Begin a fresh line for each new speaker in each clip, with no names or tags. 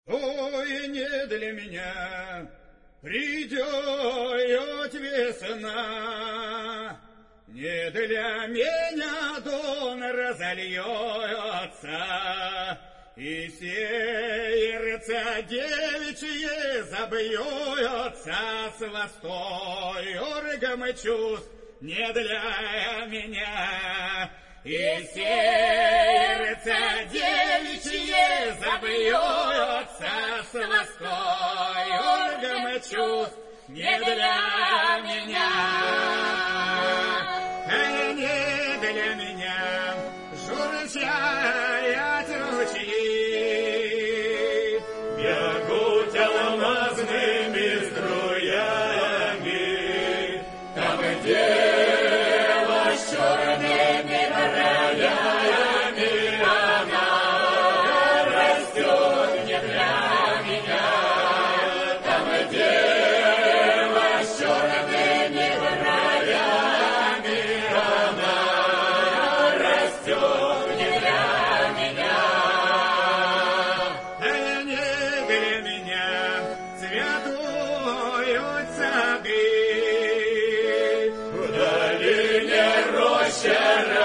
Ой, не для меня придет весна, не для меня дон разольется, и сердце девичье забьется с восторгом чувств не для меня. И сердце девичье забьется с восторгом чувств не для меня. Не для меня журчат ручьи, бегут алмазными струями, там дева с черными краями, она растет не для меня. Там дева с черными краями, она растет не для меня. Не для меня цветут сады, в долине роща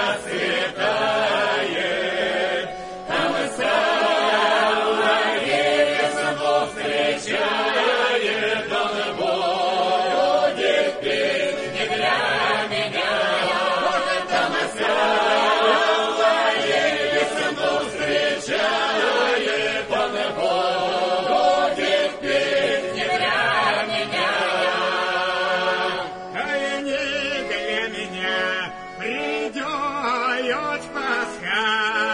расцветает, там самое весну встречает, он будет петь не для меня. Там самое весну встречает, он будет петь не для меня. А не для меня придет Пасха,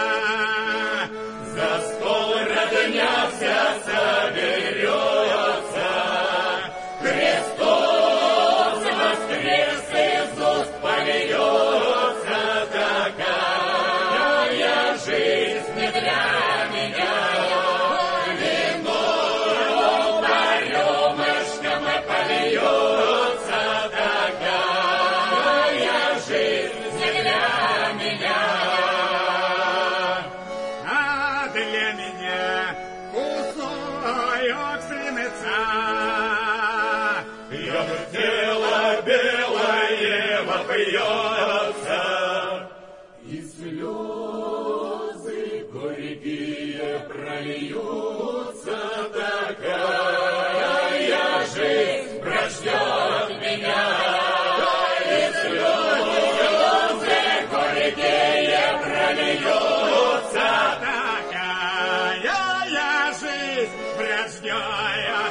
за стол родня вся соберется, Христос воскрес, Иисус польется, такая жизнь не для меня. Вино по рюмочкам польется, такая жизнь не для меня. А для меня кусок свинца, як тело белое вопьется, и слезы горькие прольются, такая жизнь прождет меня. И слезы горькие прольются, такая жизнь прождет